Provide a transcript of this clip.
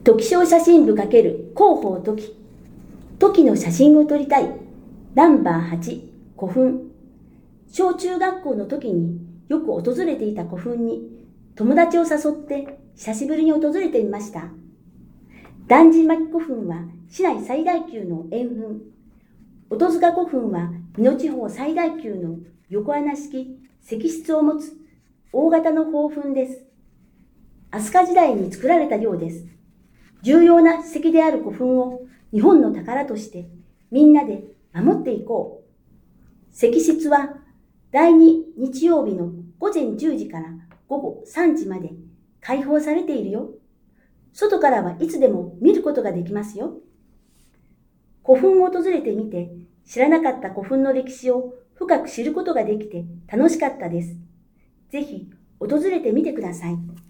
トキショー写真部×広報トキ。トキの写真を撮りたい。ナンバー8、古墳。小中学校の時によく訪れていた古墳に友達を誘って久しぶりに訪れてみました。団地巻古墳は市内最大級の円墳。音塚古墳は美濃地方最大級の横穴式石室を持つ大型の宝墳です。飛鳥時代に作られたようです。重要な史跡である古墳を日本の宝としてみんなで守っていこう。石室は第2日曜日の午前10時から午後3時まで開放されているよ。外からはいつでも見ることができますよ。古墳を訪れてみて知らなかった古墳の歴史を深く知ることができて楽しかったです。ぜひ訪れてみてください。